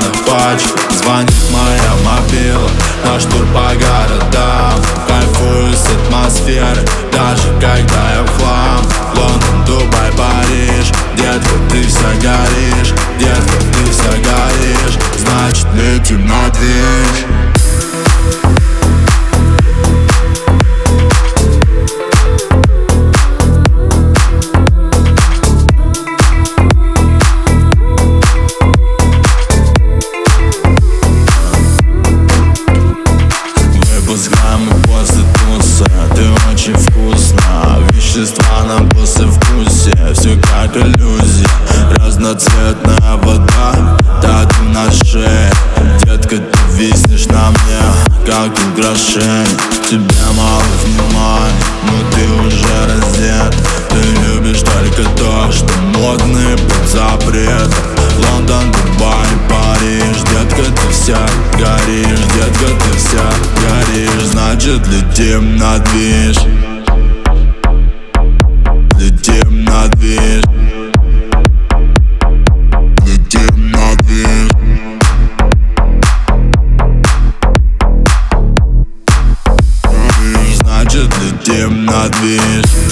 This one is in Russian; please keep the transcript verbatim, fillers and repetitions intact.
стаканах пачка. Звонит моя мобила, наш тур по городам. Кайфую с атмосферы, даже когда я в хлам. Лондон, Дубай, Париж, детка, ты вся горишь. Детка, ты вся горишь, значит летим на движ. После туса ты очень вкусна. Вещества на послевкусие, все как иллюзия. Разноцветная вода, тату на шее. Детка, ты виснешь на мне, как украшение. Тебе мало внимания, но ты уже раздет. Ты любишь только то, что модно и под запретом. Лондон, Дубай, Париж, детка, ты вся горишь. Детка, ты вся горишь, значит летим на движ. Летим на движ. Летим на движ. Значит летим на движ.